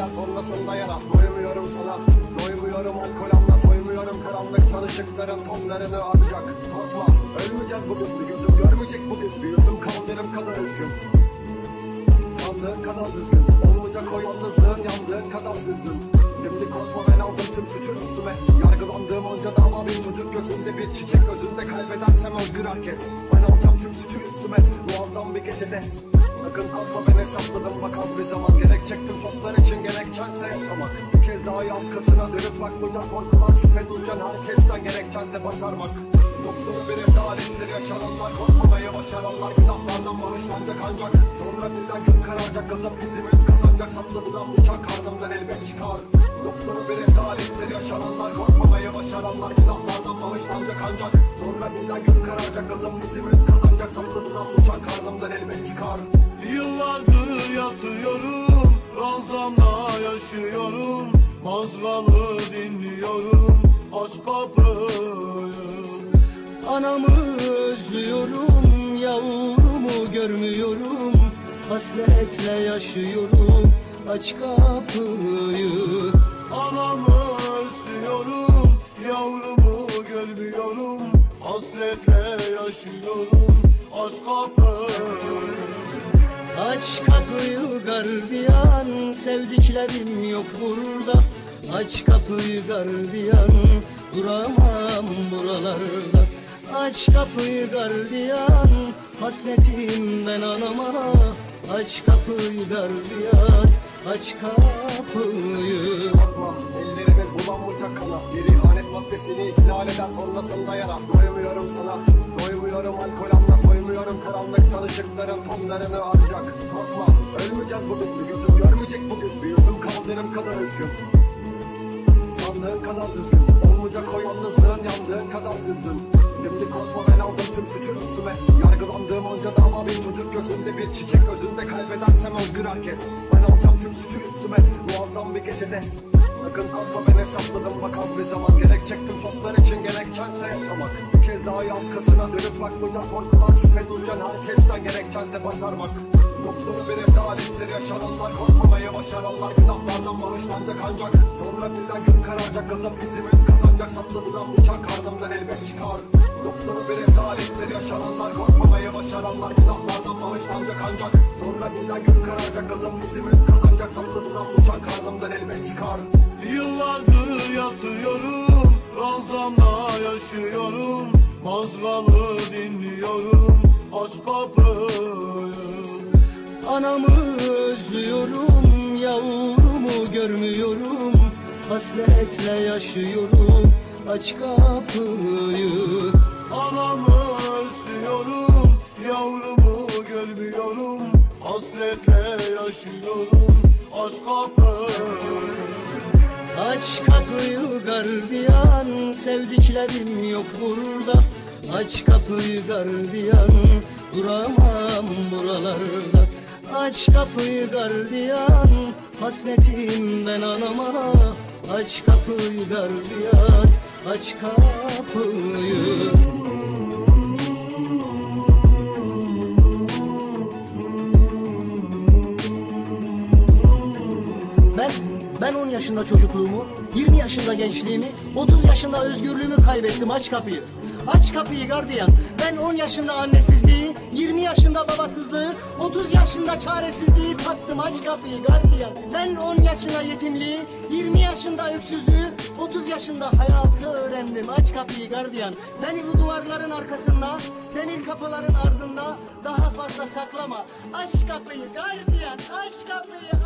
eder sonrasında yara. Doymuyorum sana, doymuyorum alkol anla. Soymuyorum karanlık tanışıkların tonlarını ancak. Korkma, ölmeyeceğiz bugün. Bir gözüm görmeyecek bugün. Bir yüzüm kaldırım kadar üzgün. Sandığın kadar düzgün. Olmayacak o yalnızlığın yandığın kadar düzgün. Şimdi korkma, ben aldım tüm suçu üstüme. Yargılandığım onca dava bir çocuk gözünde, bir çiçek özünde. Kaybedersem özgür herkes. Ben alacağım tüm suçu üstüme muazzam bir gecede. Sakın korkma, ben hesapladım bakan bir zaman. Gerek çektim çoklar için, gerekçense yaşamak. Bir kez daha arkasına dönüp bakmayacak korkular. Şüphe duyacaksın herkesten, gerekçense başarmak. Doktor bir rezalettir yaşananlar. Korkmamaya başaranlar günahlardan bağışlanacak ancak. Sonra birden gün kararacak, gazap izimi kazanacak. Sapladılan bıçak karnımdan elbet çıkar. Doktor bir rezalettir yaşananlar. Korkmamaya başaranlar günahlardan bağışlanacak ancak. Sonra birden gün kararacak, gazap izimi kazanacak. Sapladılan bıçak karnımdan elbet çıkar. Yıllardır yatıyorum, ranzamla yaşıyorum. Mazgalı dinliyorum, aç kapıyı. Anamı özlüyorum, yavrumu görmüyorum. Hasretle yaşıyorum, aç kapıyı. Anamı özlüyorum, yavrumu görmüyorum. Hasretle yaşıyorum, aç kapıyı. Aç kapıyı gardiyan, sevdiklerim yok burada. Aç kapıyı gardiyan, duramam buralarda. Aç kapıyı gardiyan, hasretim ben anama. Aç kapıyı gardiyan, aç kapıyı. Korkma, ellerimiz bulanmayacak kana. Bir ihanet maddesini ihlal eder sonrasında yara. Doymuyorum sana, doymuyorum alkol anla. Soymuyorum karanlık tanışıkların tonlarını ancak. Korkma, ölmeyeceğiz bugün. Bir gözüm görmeyecek bugün. Bir yüzüm kaldırım kadar üzgün. Sandığın kadar düzgün. Olmayacak o yalnızlığın yandığın kadar düzgün. Şimdi korkma, ben aldım tüm suçu üstüme. Yargılandığım onca dava bir çocuk gözünde, bir çiçek özünde. Kaybedersem özgür herkes. Ben alacağım tüm suçu üstüme muazzam bir gecede. Sakın korkma, ben hesapladım bakan bir zaman. Gerek çektim çoklar için, gerekçense yaşamak. Bir kez daha arkasına dönüp bakmayacak korkular. Şüphe duyacaksın herkesten, gerekçense başarmak. Doktor bir rezalettir yaşananlar. Korkmamaya başaranlar günahlardan bağışlanacak ancak. Sonra birden gün kararacak, gazap izimi kazanacak. Sapladılan bıçak karnımdan elbet çıkar. Doktor bir rezalettir yaşananlar. Korkmamaya başaranlar günahlardan bağışlanacak ancak. Sonra birden gün kararacak, gazap izimi kazanacak. Sapladılan bıçak karnımdan elbet çıkar. Yıllardır yatıyorum, ranzamla yaşıyorum. Mazgalı dinliyorum, aç kapıyı. Anamı özlüyorum, yavrumu görmüyorum. Hasretle yaşıyorum, aç kapıyı. Anamı özlüyorum, yavrumu görmüyorum. Hasretle yaşıyorum, aç kapıyı. Aç kapıyı gardiyan, sevdiklerim yok burada. Aç kapıyı gardiyan, duramam buralarda. Aç kapıyı gardiyan, hasretim ben anama. Aç kapıyı gardiyan, aç kapıyı. Ben 10 yaşında çocukluğumu, 20 yaşında gençliğimi, 30 yaşında özgürlüğümü kaybettim. Aç kapıyı. Aç kapıyı gardiyan. Ben 10 yaşında annesizliği, 20 yaşında babasızlığı, 30 yaşında çaresizliği tattım. Aç kapıyı gardiyan. Ben 10 yaşında yetimliği, 20 yaşında öksüzlüğü, 30 yaşında hayatı öğrendim. Aç kapıyı gardiyan. Beni bu duvarların arkasında, demir kapıların ardında daha fazla saklama. Aç kapıyı gardiyan, aç kapıyı.